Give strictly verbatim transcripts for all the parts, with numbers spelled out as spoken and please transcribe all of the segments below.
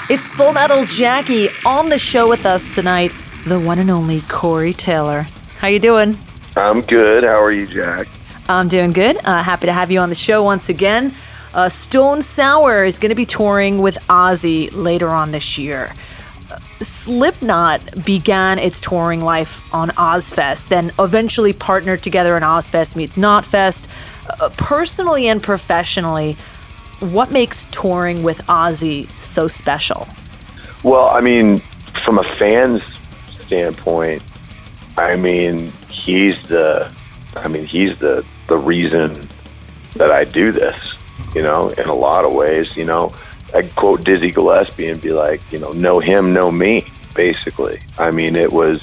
It's Full Metal Jackie on the show with us tonight, the one and only Corey Taylor. How you doing? I'm good. How are you, Jack? I'm doing good. Uh, happy to have you on the show once again. Uh, Stone Sour is going to be touring with Ozzy later on this year. Uh, Slipknot began its touring life on Ozfest, then eventually partnered together in Ozfest meets Knotfest. Uh, personally and professionally, what makes touring with Ozzy so special? Well, I mean, from a fan's standpoint, I mean, he's the, I mean, he's the, the reason that I do this, you know, in a lot of ways. You know, I'd quote Dizzy Gillespie and be like, you know, know him, know me, basically. I mean, it was,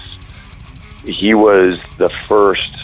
he was the first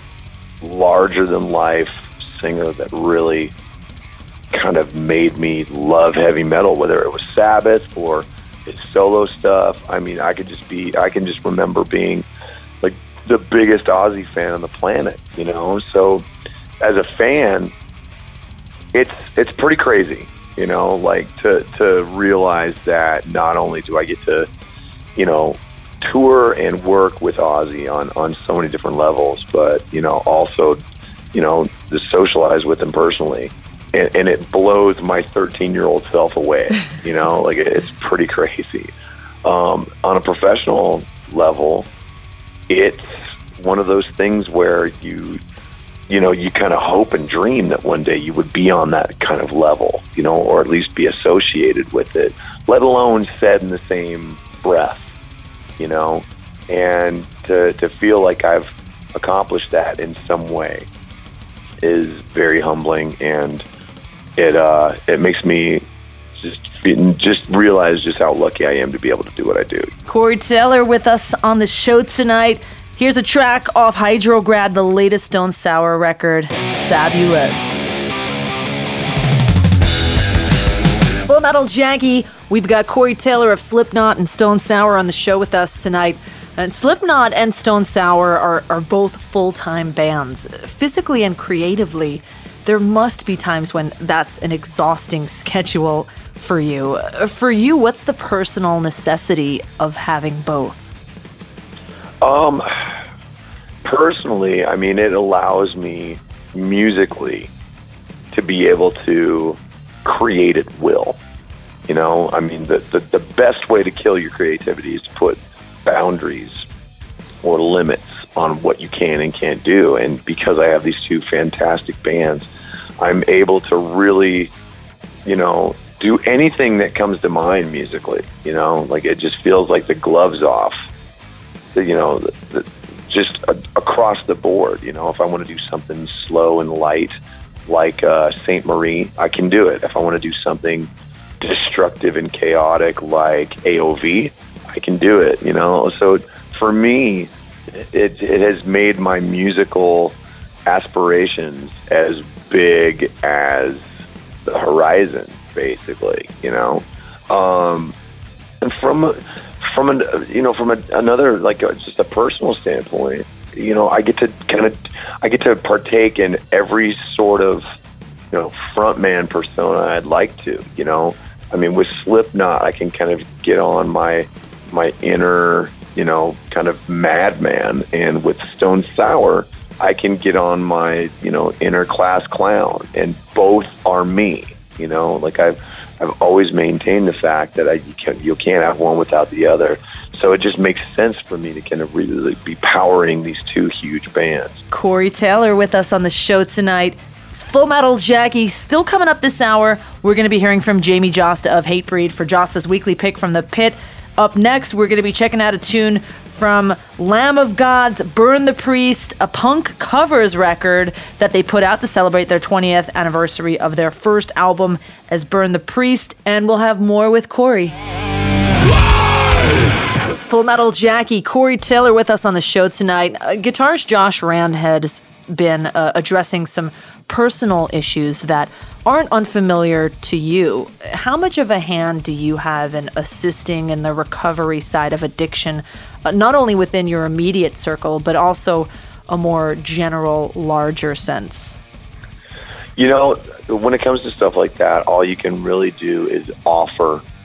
larger-than-life singer that really kind of made me love heavy metal, whether it was Sabbath or his solo stuff. I mean, I could just be, I can just remember being like the biggest Ozzy fan on the planet, you know? So as a fan, it's, it's pretty crazy, you know, like to, to realize that not only do I get to, you know, tour and work with Ozzy on, on so many different levels, but, you know, also, you know, to socialize with him personally. And, and it blows my thirteen-year-old self away, you know, like it's pretty crazy. Um, on a professional level, it's one of those things where you, you know, you kind of hope and dream that one day you would be on that kind of level, you know, or at least be associated with it, let alone said in the same breath, you know, and to, to feel like I've accomplished that in some way is very humbling, and it uh, it makes me just just realize just how lucky I am to be able to do what I do. Corey Taylor with us on the show tonight. Here's a track off Hydrograd, the latest Stone Sour record, Fabulous. Full Metal Jackie, we've got Corey Taylor of Slipknot and Stone Sour on the show with us tonight. And Slipknot and Stone Sour are, are both full-time bands. Physically and creatively, there must be times when that's an exhausting schedule for you. For you, what's the personal necessity of having both? Um, personally, I mean, it allows me musically to be able to create at will. You know, I mean, the, the, the best way to kill your creativity is to put boundaries or limits on what you can and can't do. And because I have these two fantastic bands, I'm able to really, you know, do anything that comes to mind musically, you know, like it just feels like the gloves off, the, you know, the, the, just a, across the board. You know, if I want to do something slow and light, like uh, Saint Marie, I can do it. If I want to do something destructive and chaotic like A O V, I can do it, you know. So for me, it, it has made my musical aspirations as big as the horizon, basically, you know. Um, and from from an you know from a, another like a, just a personal standpoint, you know, I get to kind of I get to partake in every sort of, you know, frontman persona I'd like to, you know. I mean, with Slipknot, I can kind of get on my my inner, you know, kind of madman, and with Stone Sour, I can get on my, you know, inner class clown, and both are me, you know. Like I've I've always maintained the fact that I you can't you can't have one without the other. So it just makes sense for me to kind of really be powering these two huge bands. Corey Taylor with us on the show tonight. It's Full Metal Jackie. Still coming up this hour, we're going to be hearing from Jamie Josta of Hatebreed for Josta's weekly pick from the pit. Up next, we're going to be checking out a tune from Lamb of God's Burn the Priest, a punk covers record that they put out to celebrate their twentieth anniversary of their first album as Burn the Priest, and we'll have more with Corey. It's Full Metal Jackie. Corey Taylor with us on the show tonight. Uh, guitarist Josh Rand has been uh, addressing some personal issues that aren't unfamiliar to you. How much of a hand do you have in assisting in the recovery side of addiction, uh, not only within your immediate circle, but also a more general, larger sense? You know, when it comes to stuff like that, all you can really do is offer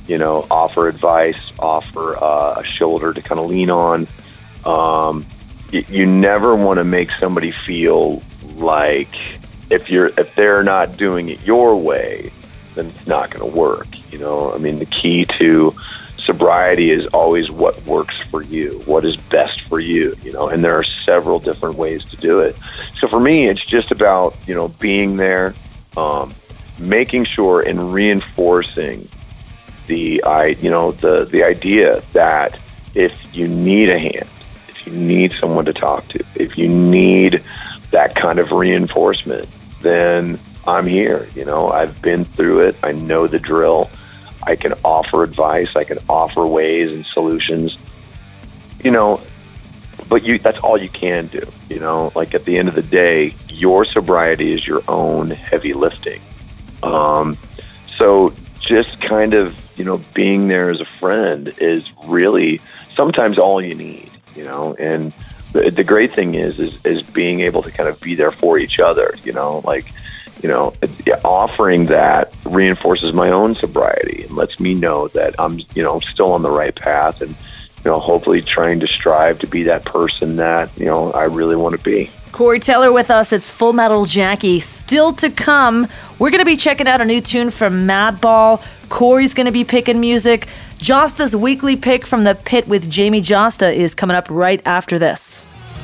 you know, offer advice, offer uh, a shoulder to kind of lean on. Um, you, you never want to make somebody feel like if you're if they're not doing it your way, then it's not going to work. You know, I mean, the key to sobriety is always what works for you, what is best for you, you know, and there are several different ways to do it. So for me, it's just about, you know, being there, um, making sure and reinforcing the, I, you know, the, the idea that if you need a hand, if you need someone to talk to, if you need that kind of reinforcement, then I'm here. You know, I've been through it. I know the drill. I can offer advice. I can offer ways and solutions, you know, but you, that's all you can do. You know, like at the end of the day, your sobriety is your own heavy lifting. Um, so just kind of, you know, being there as a friend is really sometimes all you need, you know, and the, the great thing is, is, is being able to kind of be there for each other, you know, like, you know, offering that reinforces my own sobriety and lets me know that I'm, you know, still on the right path and, you know, hopefully trying to strive to be that person that, you know, I really want to be. Corey Taylor with us. It's Full Metal Jackie. Still to come, we're going to be checking out a new tune from Madball. Corey's going to be picking music. Josta's weekly pick from the Pit with Jamie Josta is coming up right after this.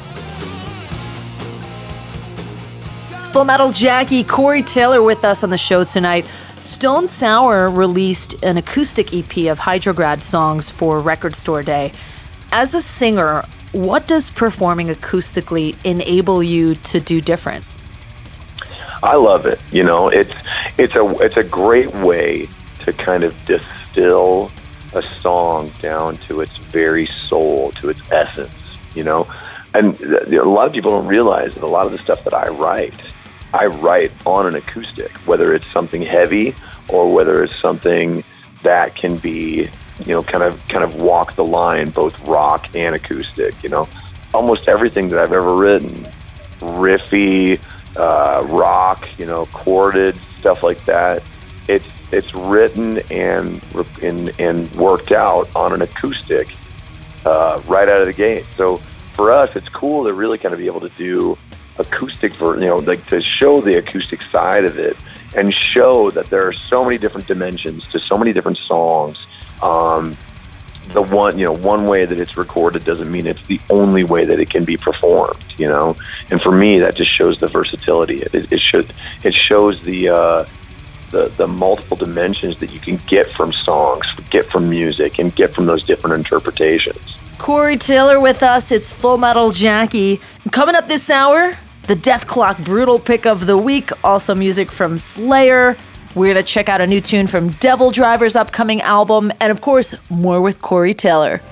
It's Full Metal Jackie. Corey Taylor with us on the show tonight. Stone Sour released an acoustic E P of Hydrograd songs for Record Store Day. As a singer, what does performing acoustically enable you to do different? I love it. You know, it's it's a it's a great way to kind of distill a song down to its very soul, to its essence. You know, and a lot of people don't realize that a lot of the stuff that I write, I write on an acoustic, whether it's something heavy or whether it's something that can be, you know, kind of kind of walk the line, both rock and acoustic. You know, almost everything that I've ever written, riffy, uh, rock, you know, chorded stuff like that. It's it's written and and and worked out on an acoustic uh, right out of the gate. So for us, it's cool to really kind of be able to do acoustic, ver- you know, like to show the acoustic side of it and show that there are so many different dimensions to so many different songs. Um, the one, you know, one way that it's recorded doesn't mean it's the only way that it can be performed, you know? And for me, that just shows the versatility. It, it should, it shows the, uh, the, the multiple dimensions that you can get from songs, get from music, and get from those different interpretations. Corey Taylor with us. It's Full Metal Jackie. Coming up this hour, the Death Clock Brutal Pick of the Week. Also music from Slayer. We're going to check out a new tune from Devil Driver's upcoming album. And of course, more with Corey Taylor.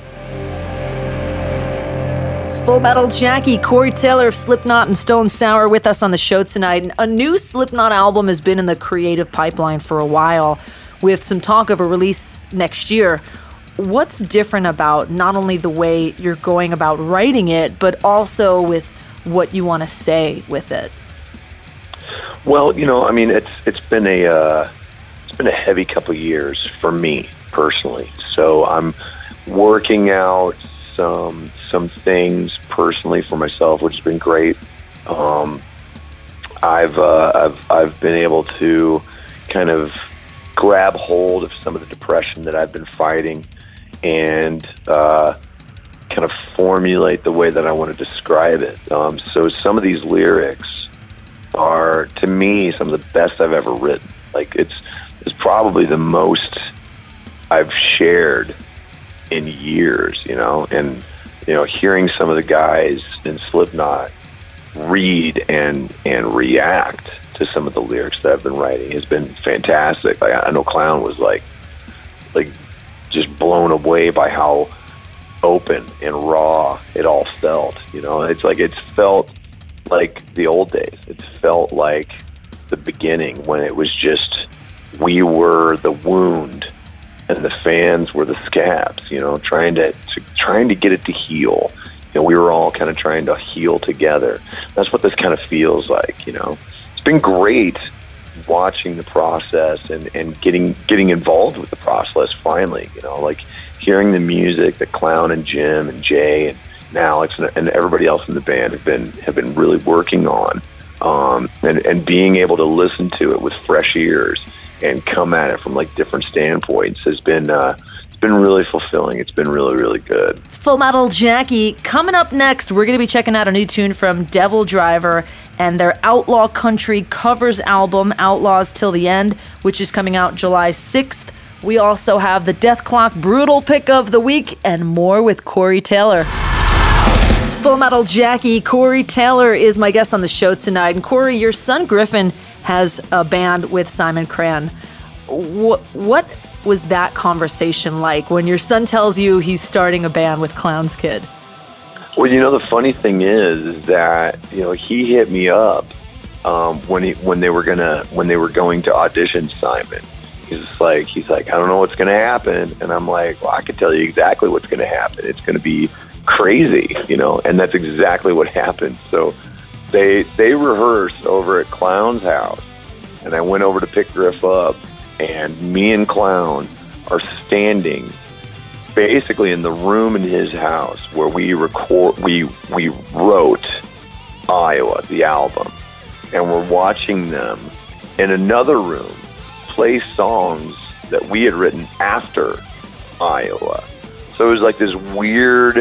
It's Full Metal Jackie. Corey Taylor of Slipknot and Stone Sour with us on the show tonight. A new Slipknot album has been in the creative pipeline for a while, with some talk of a release next year. What's different about not only the way you're going about writing it, but also with what you want to say with it? Well, you know, I mean, it's it's been a uh, it's been a heavy couple of years for me personally. So I'm working out some some things personally for myself, which has been great. Um, I've uh, I've I've been able to kind of grab hold of some of the depression that I've been fighting and uh, kind of formulate the way that I want to describe it. Um, so some of these lyrics are, to me, some of the best I've ever written. Like it's it's probably the most I've shared in years, you know. And you know, hearing some of the guys in Slipknot read and and react to some of the lyrics that I've been writing has been fantastic. Like I know Clown was like like just blown away by how open and raw it all felt. You know, it's like it's felt like the old days. It felt like the beginning when it was just we were the wound and the fans were the scabs. You know, trying to, to trying to get it to heal. You know, we were all kind of trying to heal together. That's what this kind of feels like. You know, it's been great watching the process and, and getting getting involved with the process finally, you know, like hearing the music that Clown and Jim and Jay and Alex and, and everybody else in the band have been have been really working on, um, and, and being able to listen to it with fresh ears and come at it from like different standpoints has been uh, it's been really fulfilling. It's been really, really good. It's Full Metal Jackie. Coming up next, we're going to be checking out a new tune from Devil Driver and their Outlaw Country covers album, Outlaws Till the End, which is coming out July sixth. We also have the Death Clock Brutal Pick of the Week and more with Corey Taylor. It's Full Metal Jackie. Corey Taylor is my guest on the show tonight. And Corey, your son Griffin has a band with Simon Cran. What, what was that conversation like when your son tells you he's starting a band with Clown's Kid? Well, you know, the funny thing is, is that, you know, he hit me up um, when he when they were gonna when they were going to audition Simon. He's like, he's like, I don't know what's gonna happen, and I'm like, well, I can tell you exactly what's gonna happen. It's gonna be crazy, you know, and that's exactly what happened. So they they rehearsed over at Clown's house, and I went over to pick Griff up, and me and Clown are standing basically in the room in his house where we record, we we wrote Iowa, the album, and we're watching them in another room play songs that we had written after Iowa. So it was like this weird,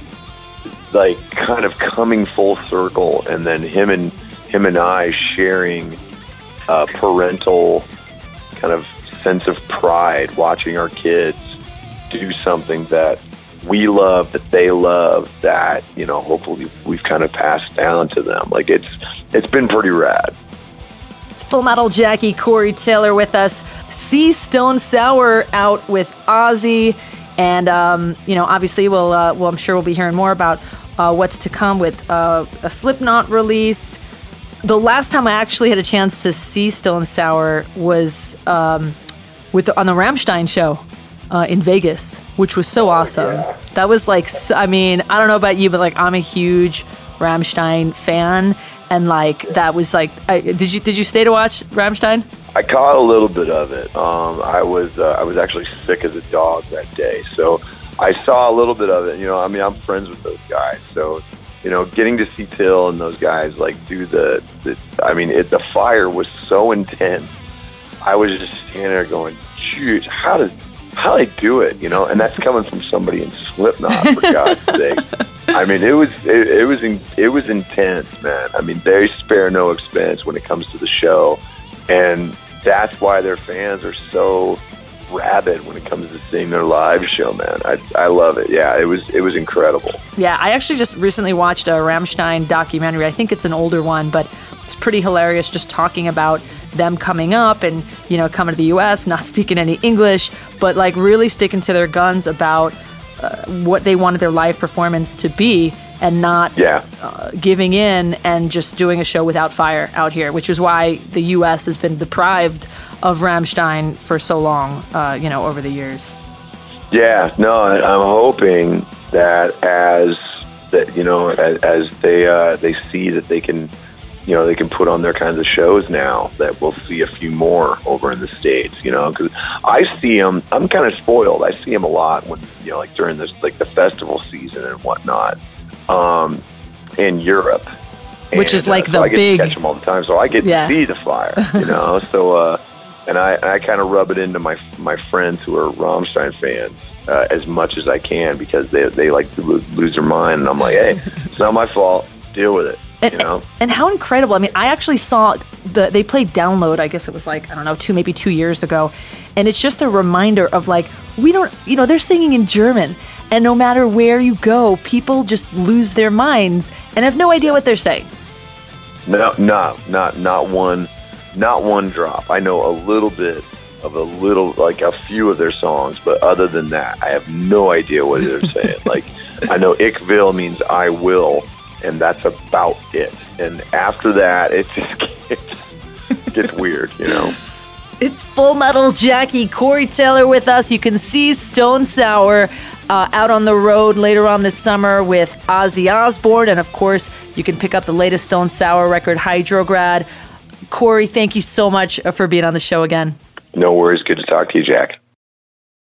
like kind of coming full circle, and then him and him and I sharing a parental kind of sense of pride, watching our kids do something that we love, that they love, that, you know, hopefully we've kind of passed down to them. Like it's it's been pretty rad. It's Full Metal Jackie, Corey Taylor with us. See Stone Sour out with Ozzy, and um, you know, obviously we'll uh, well, I'm sure we'll be hearing more about uh, what's to come with uh, a Slipknot release. The last time I actually had a chance to see Stone Sour was um, with the, on the Rammstein show. Uh, in Vegas, which was so awesome. Yeah. That was like, I mean, I don't know about you, but like, I'm a huge Rammstein fan, and like, that was like, I, did you did you stay to watch Rammstein? I caught a little bit of it. Um, I was uh, I was actually sick as a dog that day, so I saw a little bit of it. You know, I mean, I'm friends with those guys, so you know, getting to see Till and those guys like do the, the I mean, it, the fire was so intense. I was just standing there going, "Shoot, how does how they do it?" You know, and that's coming from somebody in Slipknot, for God's sake. I mean, it was it, it was in, it was intense, man. I mean, they spare no expense when it comes to the show, and that's why their fans are so rabid when it comes to seeing their live show, man. I I love it. Yeah, it was it was incredible. Yeah, I actually just recently watched a Rammstein documentary. I think it's an older one, but it's pretty hilarious, just talking about them coming up and, you know, coming to the U S, not speaking any English, but like really sticking to their guns about uh, what they wanted their live performance to be, and not yeah. uh, giving in and just doing a show without fire out here, which is why the U S has been deprived of Rammstein for so long, uh, you know, over the years. Yeah, no, I'm hoping that as that, you know, as, as they uh, they see that they can, you know, they can put on their kinds of shows now, that we'll see a few more over in the States, you know, because I see them, I'm kind of spoiled. I see them a lot when, you know, like during this, like the festival season and whatnot, um, in Europe. Which and, is like uh, the so I get big... to catch them all the time, so I get yeah. to see the fire, you know, so, uh, and I, I kind of rub it into my my friends who are Rammstein fans uh, as much as I can, because they, they like to lose their mind, and I'm like, hey, it's not my fault, deal with it. And, you know? and how incredible. I mean, I actually saw the they played Download, I guess it was like, I don't know, two, maybe two years ago. And it's just a reminder of like, we don't, you know, they're singing in German. And no matter where you go, people just lose their minds and have no idea what they're saying. No, no, not, not one, not one drop. I know a little bit of a little, like a few of their songs, but other than that, I have no idea what they're saying. Like, I know Ich will means I will, and that's about it. And after that, it just gets, gets weird, you know? It's Full Metal Jackie, Corey Taylor with us. You can see Stone Sour uh, out on the road later on this summer with Ozzy Osbourne. And of course, you can pick up the latest Stone Sour record, Hydrograd. Corey, thank you so much for being on the show again. No worries. Good to talk to you, Jack.